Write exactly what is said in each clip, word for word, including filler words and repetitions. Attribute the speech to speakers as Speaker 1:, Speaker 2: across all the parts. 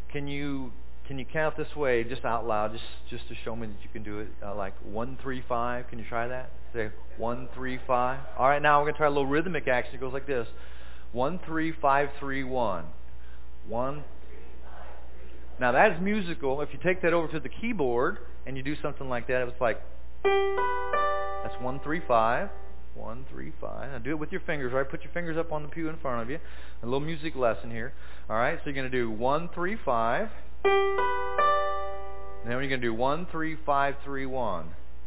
Speaker 1: can you can you count this way just out loud, just just to show me that you can do it? Uh, like one, three, five. Can you try that? Say one, three, five. All right, now we're gonna try a little rhythmic action. It goes like this: one, three, five, three, one. One. Now that's musical. If you take that over to the keyboard and you do something like that, it's like that's one, three, five. One, three, five. Now do it with your fingers, right? Put your fingers up on the pew in front of you. A little music lesson here. All right, so you're going to do one, three, five. And then you're going to do one, three, five, three, one.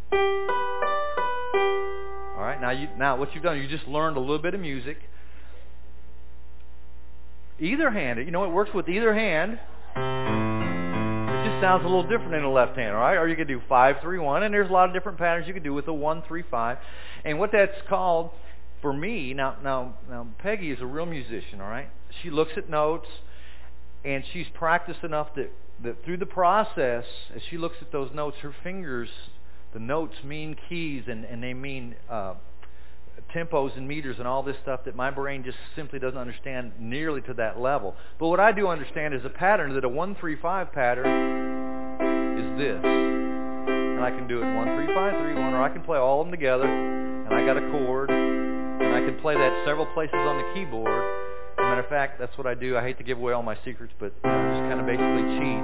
Speaker 1: All right, now you now what you've done, you just learned a little bit of music. Either hand, you know, it works with either hand. It just sounds a little different in the left hand, all right? Or you could do five, three, one, and there's a lot of different patterns you could do with the one, three, five. And what that's called, for me, now, now, now, Peggy is a real musician, all right? She looks at notes, and she's practiced enough that, that through the process, as she looks at those notes, her fingers, the notes mean keys, and, and they mean uh, tempos and meters and all this stuff that my brain just simply doesn't understand nearly to that level. But what I do understand is a pattern, that a one, three, five pattern is this. And I can do it one, three, five, three, one, or I can play all of them together, and I got a chord, and I can play that several places on the keyboard. As a matter of fact, that's what I do. I hate to give away all my secrets, but you know, just kind of basically cheat.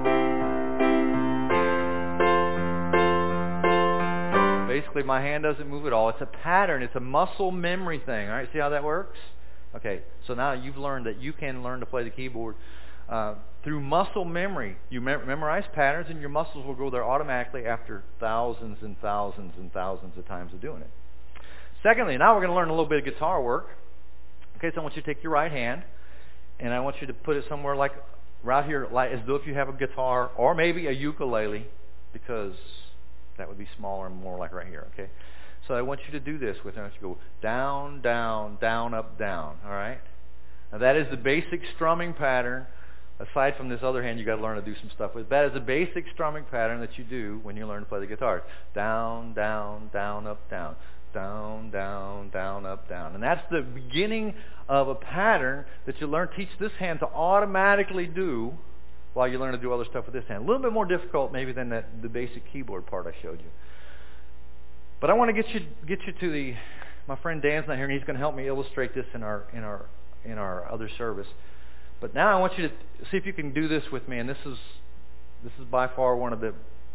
Speaker 1: Basically, my hand doesn't move at all. It's a pattern. It's a muscle memory thing. All right, see how that works? Okay, so now you've learned that you can learn to play the keyboard uh, through muscle memory. You me- memorize patterns, and your muscles will go there automatically after thousands and thousands and thousands of times of doing it. Secondly, now we're going to learn a little bit of guitar work. Okay, so I want you to take your right hand, and I want you to put it somewhere like right here, like as though if you have a guitar or maybe a ukulele, because that would be smaller and more like right here, okay? So I want you to do this with it. I want you to go down, down, down, up, down, all right? Now that is the basic strumming pattern. Aside from this other hand, you got to learn to do some stuff with. That is a basic strumming pattern that you do when you learn to play the guitar. Down, down, down, up, down. Down, down, down, up, down. And that's the beginning of a pattern that you learn, teach this hand to automatically do while you learn to do other stuff with this hand. A little bit more difficult maybe than that, the basic keyboard part I showed you. But I want to get you get you to the, my friend Dan's not here, and he's going to help me illustrate this in our in our in our other service. But now I want you to see if you can do this with me, and this is this is by far one of the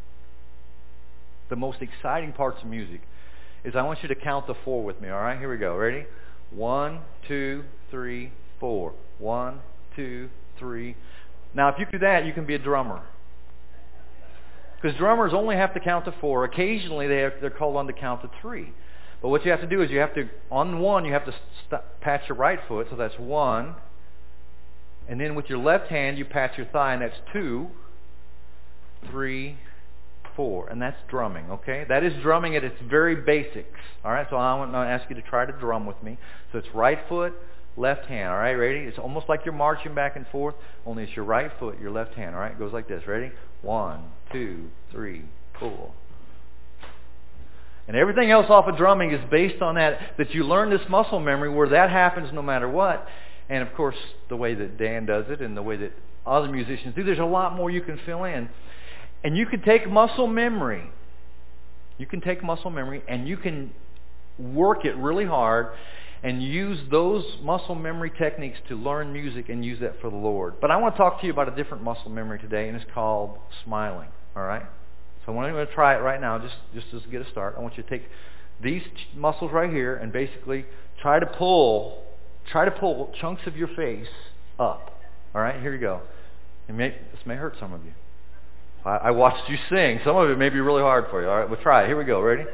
Speaker 1: the most exciting parts of music. Is I want you to count to four with me, all right? Here we go. Ready? One, two, three, four. One, two, three. Now, if you do that, you can be a drummer. Because drummers only have to count to four. Occasionally, they have, they're called on to count to three. But what you have to do is you have to, on one, you have to st- pat your right foot, so that's one. And then with your left hand, you pat your thigh, and that's two, three, four, and that's drumming, okay? That is drumming at its very basics, all right? So I want to ask you to try to drum with me. So it's right foot, left hand, all right? Ready? It's almost like you're marching back and forth, only it's your right foot, your left hand, all right? It goes like this. Ready? One, two, three, four. And everything else off of drumming is based on that, that you learn this muscle memory where that happens no matter what. And, of course, the way that Dan does it and the way that other musicians do, there's a lot more you can fill in. And you can take muscle memory. You can take muscle memory and you can work it really hard and use those muscle memory techniques to learn music and use that for the Lord. But I want to talk to you about a different muscle memory today, and it's called smiling. All right? So I want you to try it right now, just, just to get a start. I want you to take these muscles right here and basically try to pull, try to pull chunks of your face up. All right? Here you go. It may, this may hurt some of you. I watched you sing. Some of it may be really hard for you. All right, we'll try it. Here we go. Ready?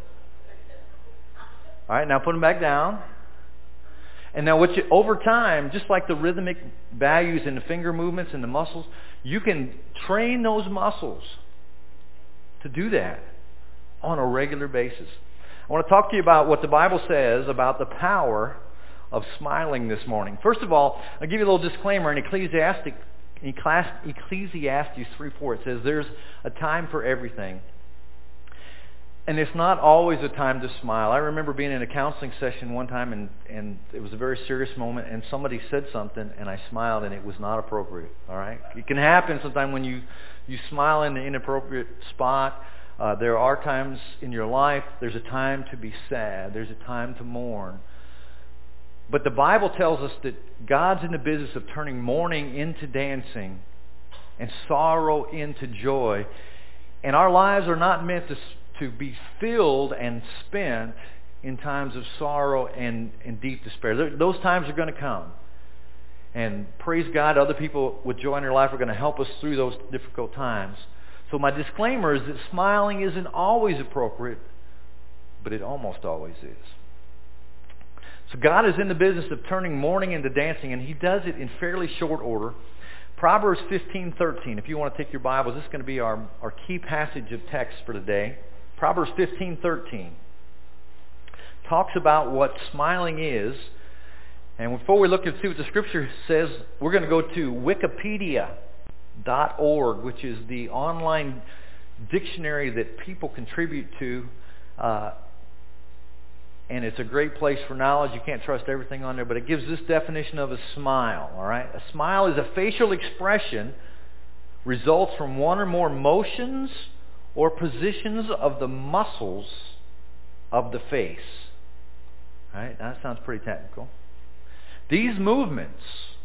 Speaker 1: All right, now put them back down. And now what you, over time, just like the rhythmic values in the finger movements and the muscles, you can train those muscles to do that on a regular basis. I want to talk to you about what the Bible says about the power of smiling this morning. First of all, I'll give you a little disclaimer. In Ecclesiastic Ecclesiastes three four, it says there's a time for everything. And it's not always a time to smile. I remember being in a counseling session one time, and, and it was a very serious moment, and somebody said something, and I smiled, and it was not appropriate. All right? It can happen sometimes when you, you smile in the inappropriate spot. Uh, there are times in your life, there's a time to be sad. There's a time to mourn. But the Bible tells us that God's in the business of turning mourning into dancing and sorrow into joy. And our lives are not meant to to be filled and spent in times of sorrow and, and deep despair. Those times are going to come. And praise God, other people with joy in their life are going to help us through those difficult times. So my disclaimer is that smiling isn't always appropriate, but it almost always is. So God is in the business of turning mourning into dancing, and He does it in fairly short order. Proverbs fifteen thirteen. If you want to take your Bibles, this is going to be our, our key passage of text for today. Proverbs fifteen thirteen talks about what smiling is. And before we look and see what the Scripture says, we're going to go to wikipedia dot org, which is the online dictionary that people contribute to. Uh, and it's a great place for knowledge. You can't trust everything on there, but it gives this definition of a smile. All right, a smile is a facial expression, results from one or more motions or positions of the muscles of the face. All right, now that sounds pretty technical. These movements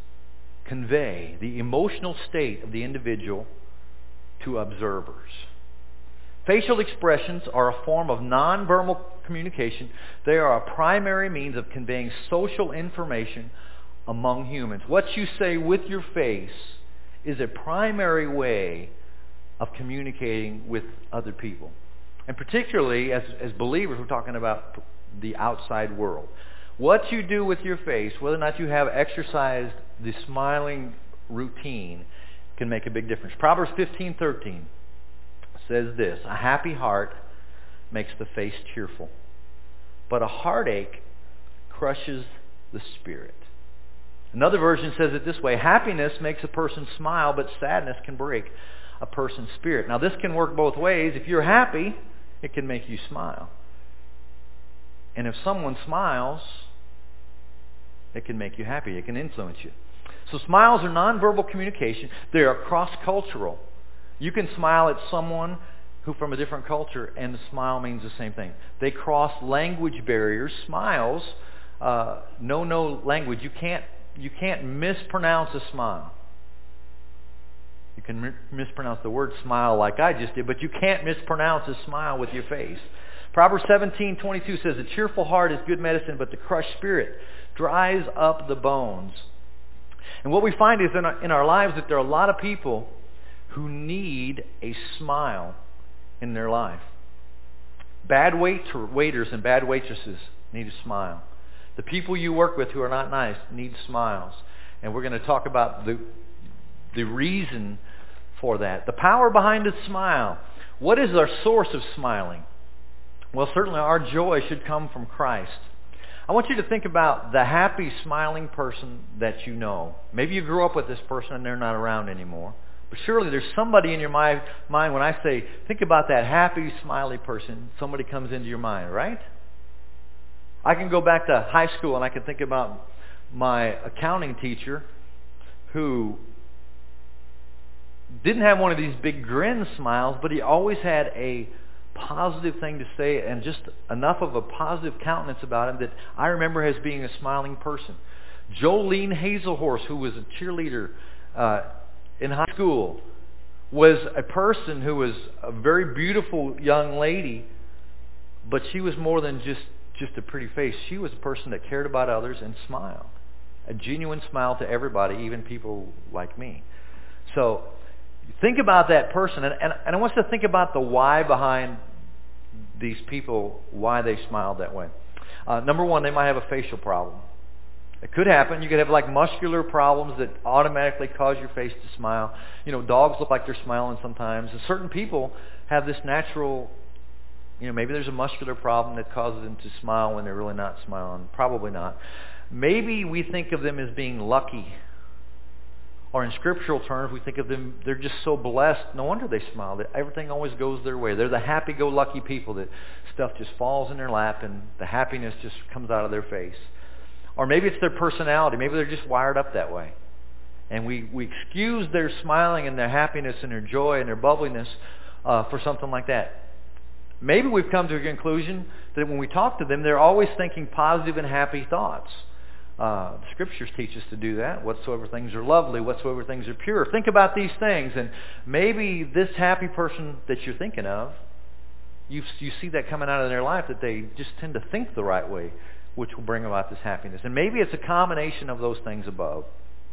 Speaker 1: convey the emotional state of the individual to observers. Facial expressions are a form of nonverbal communication. They are a primary means of conveying social information among humans. What you say with your face is a primary way of communicating with other people. And particularly as, as believers, we're talking about the outside world. What you do with your face, whether or not you have exercised the smiling routine, can make a big difference. Proverbs fifteen thirteen says this: a happy heart makes the face cheerful, but a heartache crushes the spirit. Another version says it this way: happiness makes a person smile, but sadness can break a person's spirit. Now this can work both ways. If you're happy, it can make you smile. And if someone smiles, it can make you happy. It can influence you. So smiles are nonverbal communication. They are cross-cultural. You can smile at someone who from a different culture, and the smile means the same thing. They cross language barriers. Smiles uh, know no language. You can't you can't mispronounce a smile. You can mi- mispronounce the word smile like I just did, but you can't mispronounce a smile with your face. Proverbs seventeen twenty-two says, a cheerful heart is good medicine, but the crushed spirit dries up the bones. And what we find is in our, in our lives that there are a lot of people who need a smile in their life. Bad waiter, waiters and bad waitresses need a smile. The people you work with who are not nice need smiles. And we're going to talk about the, the reason for that. The power behind a smile. What is our source of smiling? Well, certainly our joy should come from Christ. I want you to think about the happy, smiling person that you know. Maybe you grew up with this person and they're not around anymore. But surely there's somebody in your mind, mind when I say, think about that happy, smiley person, somebody comes into your mind, right? I can go back to high school and I can think about my accounting teacher who didn't have one of these big grin smiles, but he always had a positive thing to say and just enough of a positive countenance about him that I remember as being a smiling person. Jolene Hazelhorse, who was a cheerleader uh, in high school, was a person who was a very beautiful young lady, but she was more than just, just a pretty face. She was a person that cared about others and smiled. A genuine smile to everybody, even people like me. So think about that person, and, and, and I want you to think about the why behind these people, why they smiled that way. Uh, number one, they might have a facial problem. It could happen. You could have like muscular problems that automatically cause your face to smile. You know, dogs look like they're smiling sometimes. And certain people have this natural, you know, maybe there's a muscular problem that causes them to smile when they're really not smiling. Probably not. Maybe we think of them as being lucky, Or in scriptural terms, we think of them, they're just so blessed. No wonder they smile. That everything always goes their way. They're the happy-go-lucky people that stuff just falls in their lap and the happiness just comes out of their face. Or maybe it's their personality. Maybe they're just wired up that way. And we, we excuse their smiling and their happiness and their joy and their bubbliness uh, for something like that. Maybe we've come to a conclusion that when we talk to them, they're always thinking positive and happy thoughts. Uh, the Scriptures teach us to do that. Whatsoever things are lovely, whatsoever things are pure. Think about these things, and maybe this happy person that you're thinking of, you you see that coming out of their life, that they just tend to think the right way, which will bring about this happiness. And maybe it's a combination of those things above.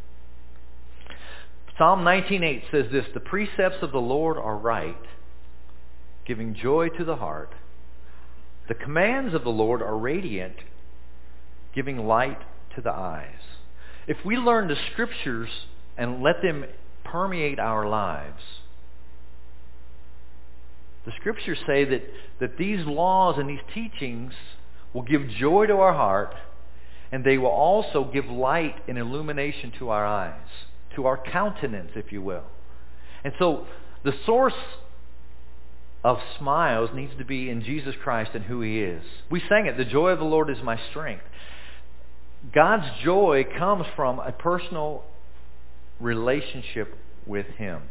Speaker 1: Psalm nineteen eight says this, "The precepts of the Lord are right, giving joy to the heart. The commands of the Lord are radiant, giving light to the eyes." If we learn the Scriptures and let them permeate our lives, the Scriptures say that, that these laws and these teachings will give joy to our heart, and they will also give light and illumination to our eyes, to our countenance, if you will. And so the source of smiles needs to be in Jesus Christ and who He is. We sang it, "The joy of the Lord is my strength." God's joy comes from a personal relationship with Him.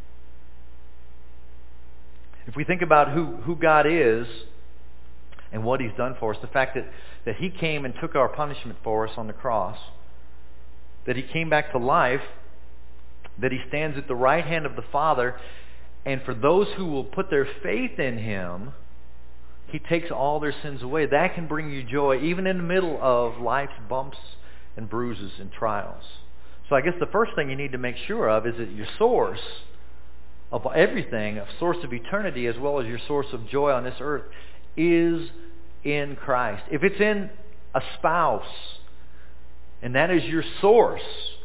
Speaker 1: If we think about who, who God is and what He's done for us, the fact that, that He came and took our punishment for us on the cross, that He came back to life, that He stands at the right hand of the Father, and for those who will put their faith in Him, He takes all their sins away. That can bring you joy, even in the middle of life's bumps and bruises and trials. So I guess the first thing you need to make sure of is that your source of everything, a source of eternity as well as your source of joy on this earth, is in Christ. If it's in a spouse, and that is your source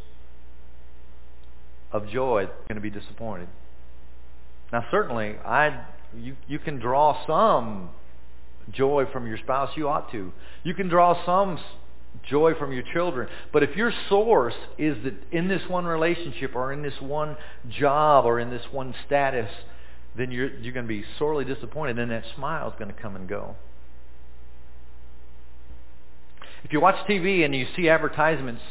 Speaker 1: of joy, you're going to be disappointed. Now certainly, I you you can draw some joy from your spouse. You ought to. You can draw some joy from your children. But if your source is that in this one relationship or in this one job or in this one status, then you're you're going to be sorely disappointed, and that smile is going to come and go. If you watch T V and you see advertisements,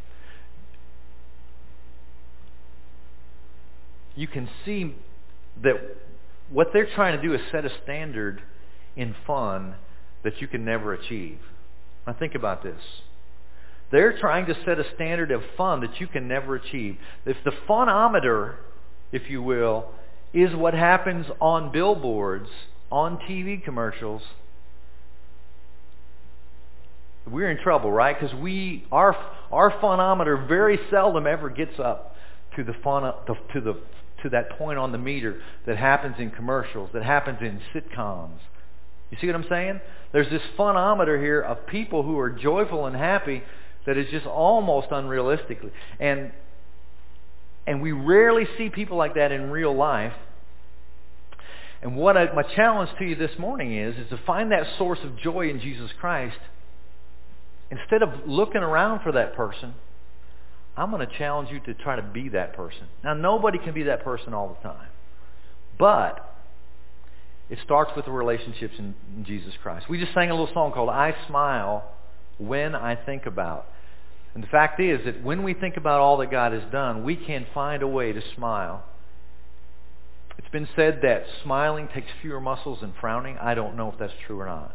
Speaker 1: you can see that what they're trying to do is set a standard in fun that you can never achieve. Now think about this. They're trying to set a standard of fun that you can never achieve. If the funometer, if you will, is what happens on billboards, on T V commercials, we're in trouble, right? Because we our our funometer very seldom ever gets up to the fun to the to that point on the meter that happens in commercials, that happens in sitcoms. You see what I'm saying? There's this funometer here of people who are joyful and happy that is just almost unrealistic. And and we rarely see people like that in real life. And what I, my challenge to you this morning is, is to find that source of joy in Jesus Christ. Instead of looking around for that person, I'm going to challenge you to try to be that person. Now, nobody can be that person all the time. But it starts with the relationships in, in Jesus Christ. We just sang a little song called "I Smile When I Think About." And the fact is that when we think about all that God has done, we can find a way to smile. It's been said that smiling takes fewer muscles than frowning. I don't know if that's true or not.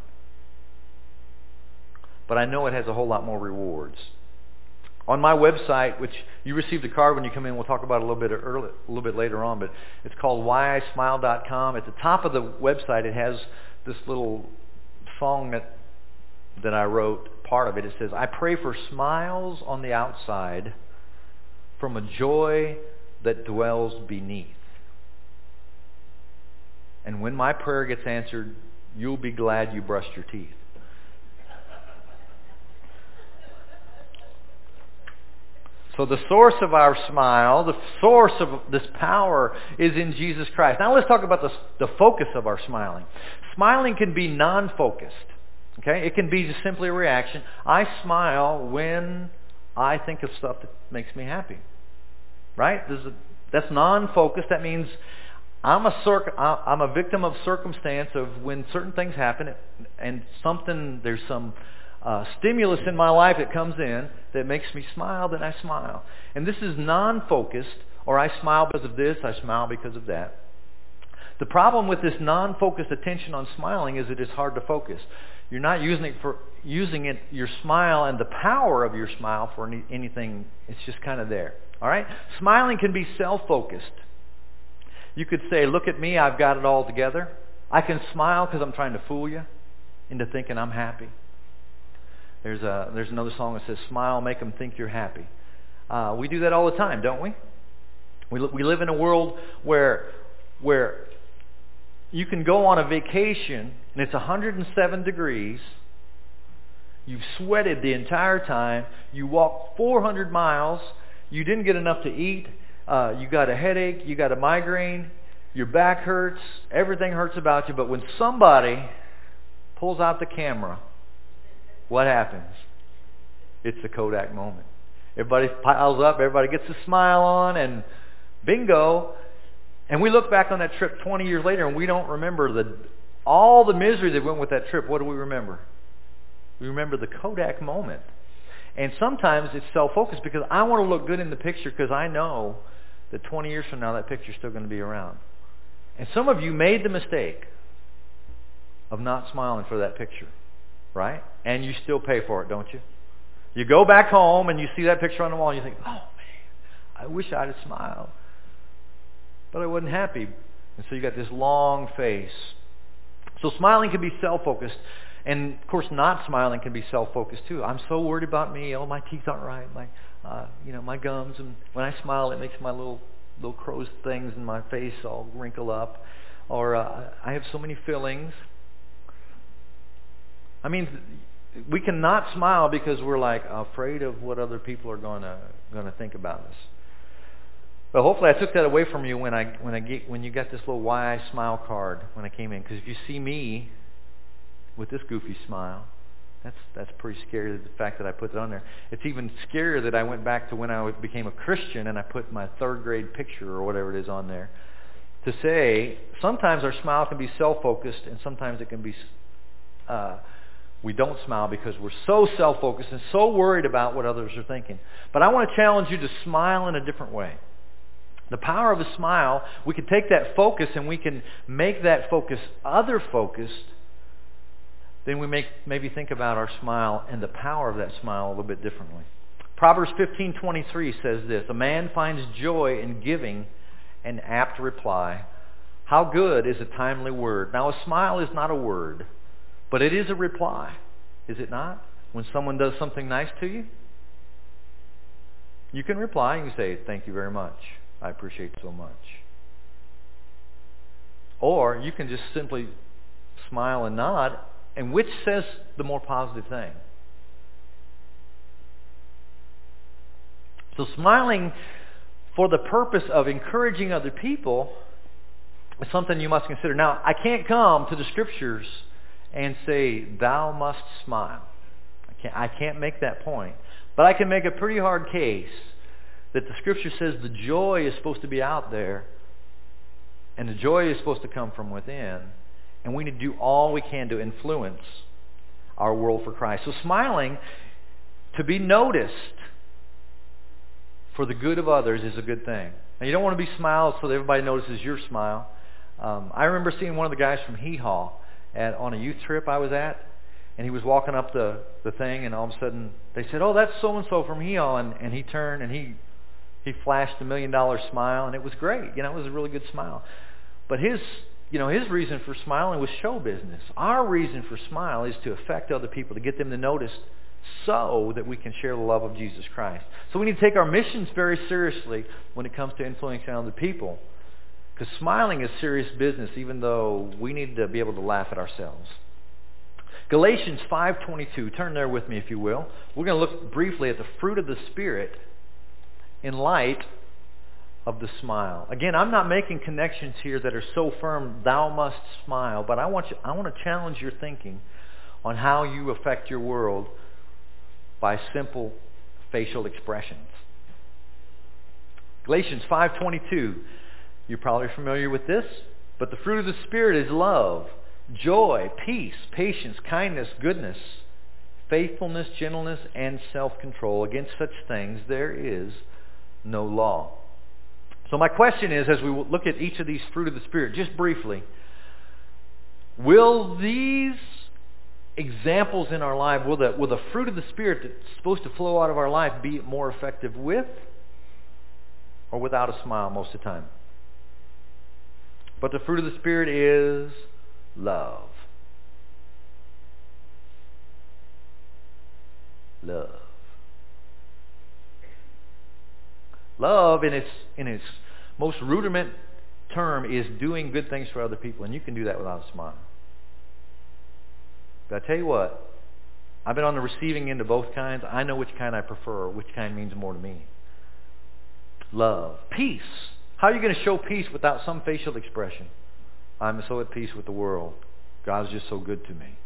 Speaker 1: But I know it has a whole lot more rewards. On my website, which you received a card when you come in, we'll talk about it a little bit early, a little bit later on, but it's called why I smile dot com. At the top of the website, it has this little song that that I wrote. Part of it, it says, "I pray for smiles on the outside from a joy that dwells beneath. And when my prayer gets answered, you'll be glad you brushed your teeth." So the source of our smile, the source of this power is in Jesus Christ. Now let's talk about the, the focus of our smiling. Smiling can be non-focused. Okay? It can be just simply a reaction. I smile when I think of stuff that makes me happy. right? This is a, that's non-focused. That means I'm a circ, I'm a victim of circumstance of when certain things happen and something, there's some uh, stimulus in my life that comes in that makes me smile, then I smile. And this is non-focused, or I smile because of this, I smile because of that. The problem with this non-focused attention on smiling is it is hard to focus. You're not using it for using it your smile and the power of your smile for any, anything. It's just kind of there. All right? Smiling can be self-focused. You could say, "Look at me, I've got it all together." I can smile because I'm trying to fool you into thinking I'm happy. There's a there's another song that says, "Smile, make them think you're happy." Uh, we do that all the time, don't we? We we live in a world where where you can go on a vacation and it's one hundred seven degrees. You've sweated the entire time. You walked four hundred miles. You didn't get enough to eat. Uh, you got a headache. You got a migraine. Your back hurts. Everything hurts about you. But when somebody pulls out the camera, what happens? It's the Kodak moment. Everybody piles up. Everybody gets a smile on, and bingo. And we look back on that trip twenty years later, and we don't remember the all the misery that went with that trip. What do we remember? We remember the Kodak moment. And sometimes it's self-focused because I want to look good in the picture because I know that twenty years from now that picture's still going to be around. And some of you made the mistake of not smiling for that picture, right? And you still pay for it, don't you? You go back home and you see that picture on the wall and you think, "Oh man, I wish I'd have smiled. But I wasn't happy." And so you got this long face. So smiling can be self-focused. And of course not smiling can be self-focused too. I'm so worried about me. Oh, my teeth aren't right. My, uh, you know, my gums. And when I smile, it makes my little little crow's things in my face all wrinkle up. Or uh, I have so many fillings. I mean, we cannot smile because we're like afraid of what other people are going to going to think about us. But hopefully I took that away from you when I when I get when you got this little "Why I Smile" card when I came in. Because if you see me with this goofy smile, that's that's pretty scary. The fact that I put it on there. It's even scarier that I went back to when I became a Christian and I put my third grade picture or whatever it is on there. To say sometimes our smile can be self-focused and sometimes it can be uh, we don't smile because we're so self-focused and so worried about what others are thinking. But I want to challenge you to smile in a different way. The power of a smile, we can take that focus and we can make that focus other-focused. Then we make maybe think about our smile and the power of that smile a little bit differently. Proverbs fifteen twenty-three says this, "A man finds joy in giving an apt reply. How good is a timely word." Now a smile is not a word, but it is a reply. Is it not? When someone does something nice to you, you can reply. You can say, "Thank you very much. I appreciate it so much." Or you can just simply smile and nod. And which says the more positive thing? So smiling for the purpose of encouraging other people is something you must consider. Now, I can't come to the Scriptures and say, "Thou must smile." I can't, I can't make that point. But I can make a pretty hard case that the Scripture says the joy is supposed to be out there and the joy is supposed to come from within. And we need to do all we can to influence our world for Christ. So smiling, to be noticed for the good of others, is a good thing. Now you don't want to be smiled so that everybody notices your smile. Um, I remember seeing one of the guys from Hee Haw at, on a youth trip I was at. And he was walking up the, the thing, and all of a sudden they said, "Oh, that's so-and-so from Hee Haw." And, and he turned and he, he flashed a million-dollar smile, and it was great. You know, it was a really good smile. But his... You know, his reason for smiling was show business. Our reason for smile is to affect other people, to get them to notice so that we can share the love of Jesus Christ. So we need to take our missions very seriously when it comes to influencing other people. Because smiling is serious business, even though we need to be able to laugh at ourselves. Galatians five twenty-two. Turn there with me if you will. We're going to look briefly at the fruit of the Spirit in light of the smile. Again, I'm not making connections here that are so firm, "Thou must smile," but I want you, I want to challenge your thinking on how you affect your world by simple facial expressions. Galatians five twenty-two. You're probably familiar with this. But the fruit of the Spirit is love, joy, peace, patience, kindness, goodness, faithfulness, gentleness, and self-control. Against such things there is no law. So my question is, as we look at each of these fruit of the Spirit, just briefly, will these examples in our life, will the, will the fruit of the Spirit that's supposed to flow out of our life be more effective with or without a smile most of the time? But the fruit of the Spirit is love. Love. Love in its in its most rudiment term is doing good things for other people, and you can do that without a smile. But I tell you what, I've been on the receiving end of both kinds. I know which kind I prefer, which kind means more to me. Love. Peace. How are you going to show peace without some facial expression? I'm so at peace with the world. God's just so good to me.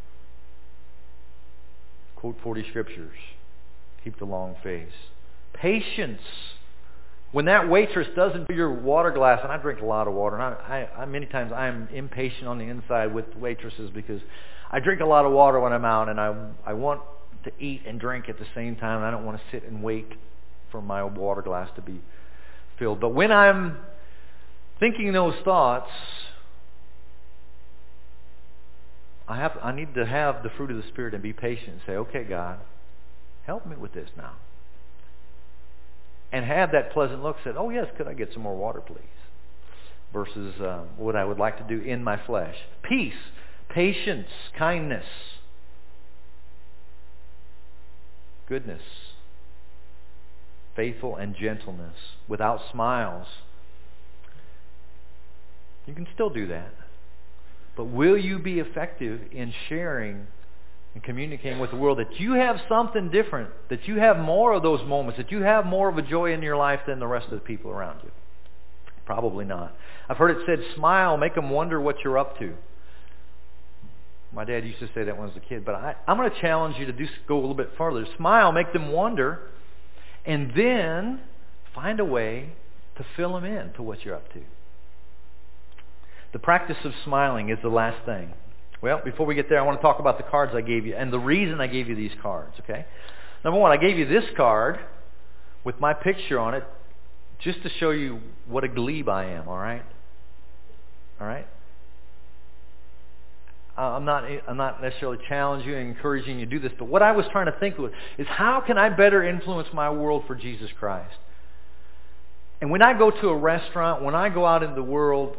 Speaker 1: Quote forty scriptures. Keep the long face. Patience. When that waitress doesn't fill your water glass, and I drink a lot of water, and I, I, I many times I am impatient on the inside with waitresses because I drink a lot of water when I'm out, and I I want to eat and drink at the same time, and I don't want to sit and wait for my water glass to be filled. But when I'm thinking those thoughts, I have I need to have the fruit of the Spirit and be patient and say, okay, God, help me with this now. And have that pleasant look, said, oh yes, could I get some more water, please? Versus uh, what I would like to do in my flesh. Peace, patience, kindness, goodness, faithful and gentleness, without smiles. You can still do that. But will you be effective in sharing and communicating with the world that you have something different, that you have more of those moments, that you have more of a joy in your life than the rest of the people around you? Probably not. I've heard it said, smile, make them wonder what you're up to. My dad used to say that when I was a kid, but I, I'm going to challenge you to do, go a little bit further. Smile, make them wonder, and then find a way to fill them in to what you're up to. The practice of smiling is the last thing. Well, before we get there, I want to talk about the cards I gave you and the reason I gave you these cards, okay? Number one, I gave you this card with my picture on it just to show you what a glebe I am, all right? All right? I'm not, I'm not necessarily challenging you and encouraging you to do this, but what I was trying to think of is how can I better influence my world for Jesus Christ? And when I go to a restaurant, when I go out in the world,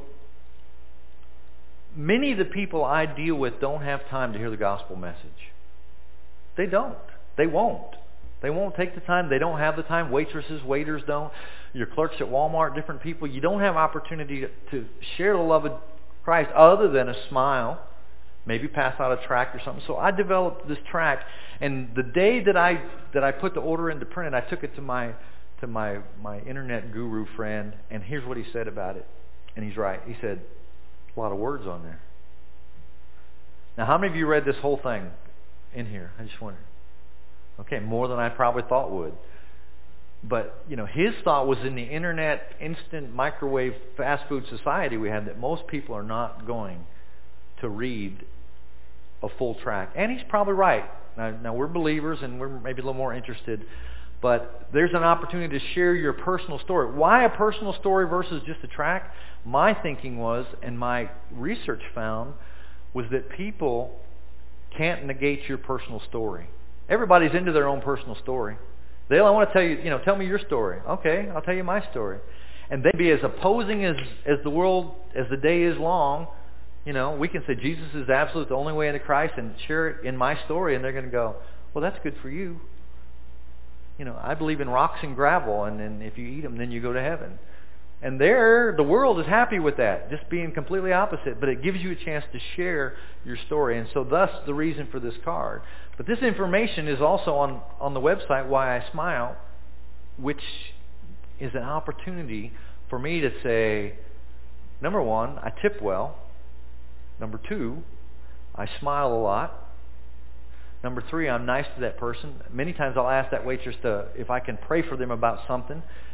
Speaker 1: many of the people I deal with don't have time to hear the gospel message. They don't. They won't. They won't take the time. They don't have the time. Waitresses, waiters don't. Your clerks at Walmart, different people. You don't have opportunity to, to share the love of Christ other than a smile. Maybe pass out a tract or something. So I developed this tract, and the day that I that I put the order into print, I took it to my to my my internet guru friend, and here's what he said about it. And he's right. He said, a lot of words on there. Now, how many of you read this whole thing in here? I just wondered. Okay, more than I probably thought would. But, you know, his thought was in the internet, instant microwave, fast food society we have that most people are not going to read a full tract. And he's probably right. Now, now we're believers and we're maybe a little more interested. But there's an opportunity to share your personal story. Why a personal story versus just a tract? My thinking was, and my research found, was that people can't negate your personal story. Everybody's into their own personal story. They all want to tell you, you know, tell me your story. Okay, I'll tell you my story. And they be as opposing as, as the world, as the day is long. You know, we can say Jesus is absolute, the only way into Christ, and share it in my story, and they're going to go, well, that's good for you. You know, I believe in rocks and gravel, and, and if you eat them, then you go to heaven. And there, the world is happy with that, just being completely opposite. But it gives you a chance to share your story. And so thus the reason for this card. But this information is also on, on the website, Why I Smile, which is an opportunity for me to say, number one, I tip well. Number two, I smile a lot. Number three, I'm nice to that person. Many times I'll ask that waitress to, if I can pray for them about something.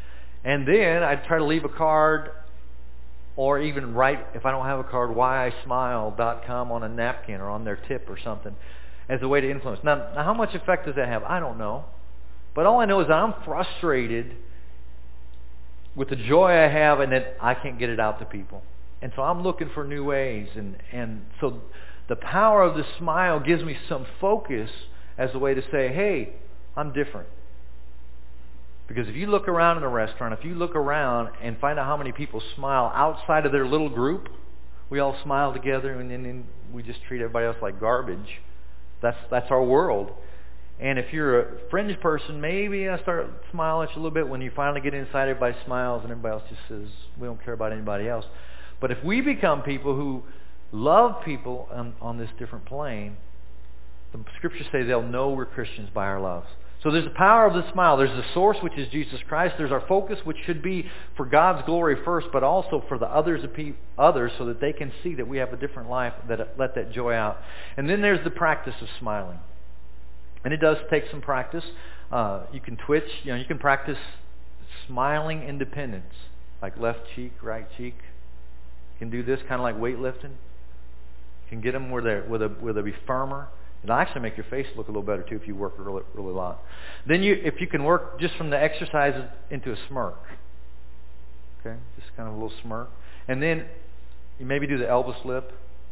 Speaker 1: And then I'd try to leave a card, or even write, if I don't have a card, why I smile dot com on a napkin or on their tip or something, as a way to influence. Now, now, how much effect does that have? I don't know. But all I know is that I'm frustrated with the joy I have and that I can't get it out to people. And so I'm looking for new ways. And, and so the power of the smile gives me some focus as a way to say, hey, I'm different. Because if you look around in a restaurant, if you look around and find out how many people smile outside of their little group, we all smile together and then we just treat everybody else like garbage. That's that's our world. And if you're a fringe person, maybe I start smiling at you a little bit when you finally get inside, everybody smiles and everybody else just says, we don't care about anybody else. But if we become people who love people on, on this different plane, the scriptures say they'll know we're Christians by our loves. So there's the power of the smile. There's the source, which is Jesus Christ. There's our focus, which should be for God's glory first, but also for the others, others so that they can see that we have a different life, that let that joy out. And then there's the practice of smiling. And it does take some practice. Uh, you can twitch. You know, you can practice smiling independence, like left cheek, right cheek. You can do this kind of like weightlifting. You can get them where they're, where they'll, where they'll be firmer. It'll actually make your face look a little better too if you work really, really a lot. Then you, if you can work just from the exercises into a smirk. Okay, just kind of a little smirk. And then you maybe do the Elvis lip.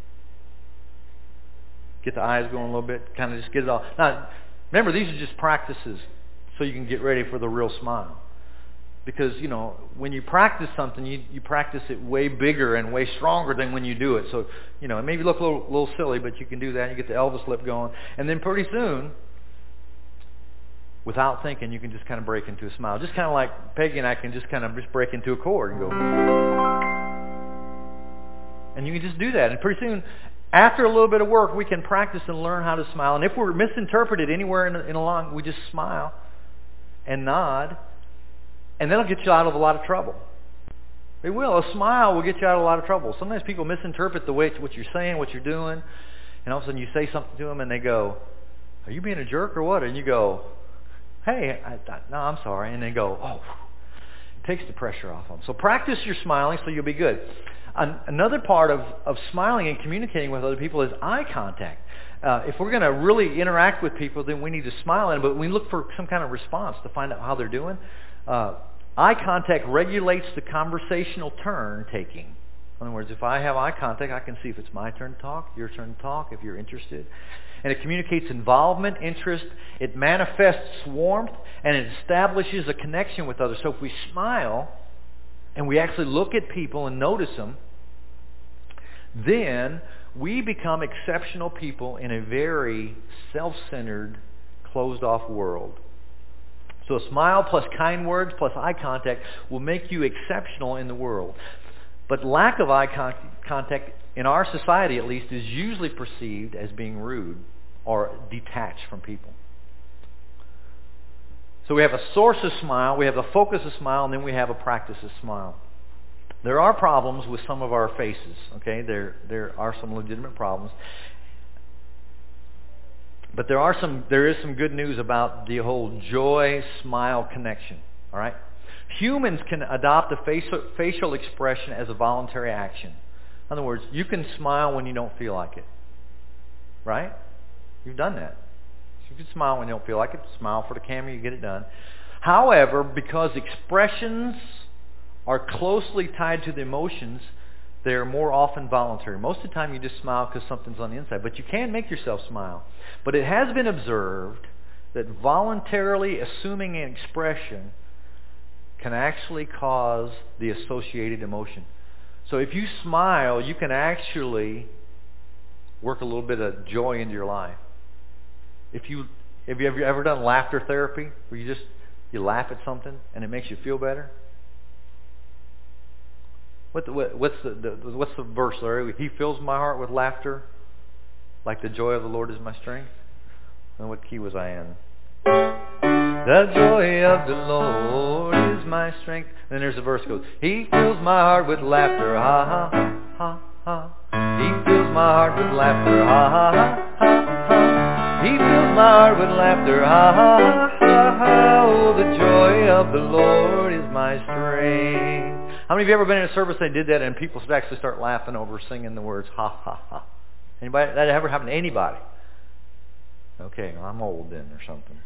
Speaker 1: Get the eyes going a little bit. Kind of just get it all. Now, remember, these are just practices so you can get ready for the real smile. Because, you know, when you practice something, you, you practice it way bigger and way stronger than when you do it. So, you know, it may look a little, little silly, but you can do that. You get the Elvis lip going. And then pretty soon, without thinking, you can just kind of break into a smile. Just kind of like Peggy and I can just kind of just break into a chord and go. And you can just do that. And pretty soon, after a little bit of work, we can practice and learn how to smile. And if we're misinterpreted anywhere in, in along, we just smile and nod. And that'll get you out of a lot of trouble. It will. A smile will get you out of a lot of trouble. Sometimes people misinterpret the way what you're saying, what you're doing, and all of a sudden you say something to them and they go, are you being a jerk or what? And you go, hey, I, I, no, I'm sorry. And they go, oh, it takes the pressure off them. So practice your smiling so you'll be good. An, another part of, of smiling and communicating with other people is eye contact. Uh, if we're going to really interact with people, then we need to smile at them, but we look for some kind of response to find out how they're doing. Uh, eye contact regulates the conversational turn taking. In other words, if I have eye contact, I can see if it's my turn to talk, your turn to talk, if you're interested. And it communicates involvement, interest. It manifests warmth, and it establishes a connection with others. So if we smile, and we actually look at people and notice them, then we become exceptional people in a very self-centered, closed-off world. So a smile plus kind words plus eye contact will make you exceptional in the world. But lack of eye con- contact, in our society at least, is usually perceived as being rude or detached from people. So we have a source of smile, we have a focus of smile, and then we have a practice of smile. There are problems with some of our faces, okay? There, there are some legitimate problems. But there are some, there is some good news about the whole joy-smile connection, all right? Humans can adopt a facial, facial expression as a voluntary action. In other words, you can smile when you don't feel like it, right? You've done that. You can smile when you don't feel like it. Smile for the camera, you get it done. However, because expressions are closely tied to the emotions, they're more often voluntary. Most of the time you just smile because something's on the inside. But you can make yourself smile. But it has been observed that voluntarily assuming an expression can actually cause the associated emotion. So if you smile, you can actually work a little bit of joy into your life. If you have you ever, ever done laughter therapy, where you just you laugh at something and it makes you feel better? What the, what, what's the, the what's the verse, Larry? He fills my heart with laughter, like the joy of the Lord is my strength. And what key was I in? The joy of the Lord is my strength. And then there's a verse that goes, He fills my heart with laughter, ha ha ha ha. He fills my heart with laughter, ha ha ha ha. He fills my heart with laughter, ha ha ha. Oh, the joy of the Lord is my strength. How many of you ever been in a service they did that and people actually start laughing over singing the words, ha, ha, ha? Anybody? That ever happened to anybody? Okay, well, I'm old then or something.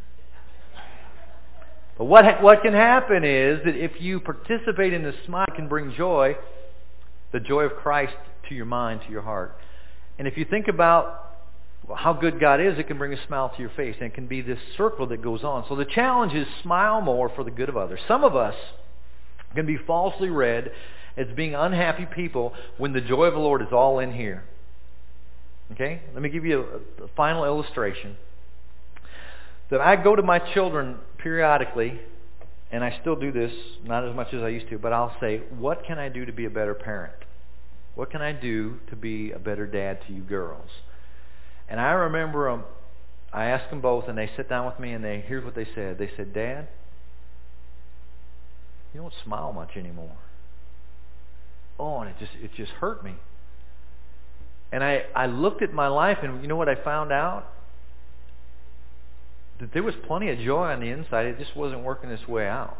Speaker 1: But what what can happen is that if you participate in this smile, it can bring joy, the joy of Christ to your mind, to your heart. And if you think about how good God is, it can bring a smile to your face. And it can be this circle that goes on. So the challenge is smile more for the good of others. Some of us can be falsely read as being unhappy people when the joy of the Lord is all in here. Okay? Let me give you a, a final illustration. That I go to my children periodically, and I still do this, not as much as I used to, but I'll say, what can I do to be a better parent? What can I do to be a better dad to you girls? And I remember um, I asked them both, and they sat down with me, and they here's what they said. They said, Dad, you don't smile much anymore. Oh, and it just it just hurt me. And I, I looked at my life, and you know what I found out? That there was plenty of joy on the inside. It just wasn't working its way out.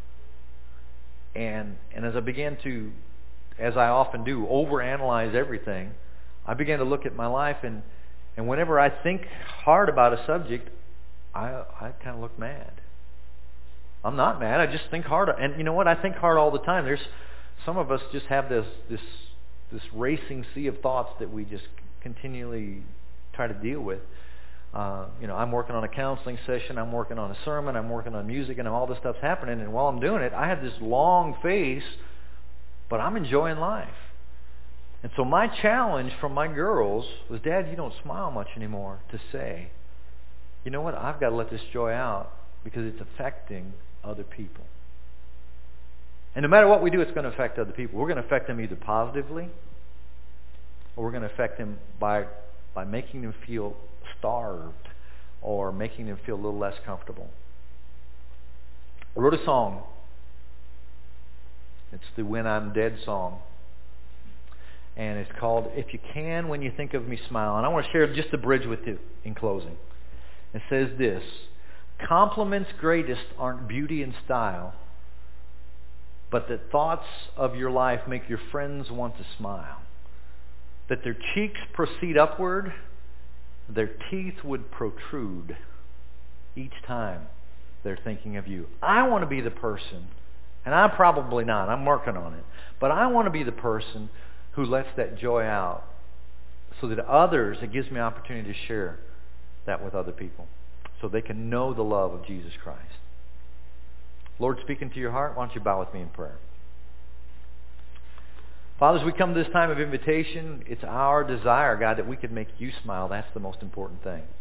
Speaker 1: And and as I began to, as I often do, overanalyze everything, I began to look at my life, and And whenever I think hard about a subject, I I kind of look mad. I'm not mad. I just think hard. And you know what? I think hard all the time. There's some of us just have this this this racing sea of thoughts that we just continually try to deal with. Uh, you know, I'm working on a counseling session. I'm working on a sermon. I'm working on music, and all this stuff's happening. And while I'm doing it, I have this long face, but I'm enjoying life. And so my challenge from my girls was, Dad, you don't smile much anymore, to say, you know what, I've got to let this joy out because it's affecting other people. And no matter what we do, it's going to affect other people. We're going to affect them either positively or we're going to affect them by, by making them feel starved or making them feel a little less comfortable. I wrote a song. It's the When I'm Dead song. And it's called, If You Can When You Think of Me Smile. And I want to share just a bridge with you in closing. It says this, compliments greatest aren't beauty and style, but that thoughts of your life make your friends want to smile. That their cheeks proceed upward, their teeth would protrude each time they're thinking of you. I want to be the person, and I'm probably not, I'm working on it, but I want to be the person who lets that joy out so that others, it gives me opportunity to share that with other people so they can know the love of Jesus Christ. Lord, speaking to your heart, why don't you bow with me in prayer. Father, as we come to this time of invitation, it's our desire, God, that we could make you smile. That's the most important thing.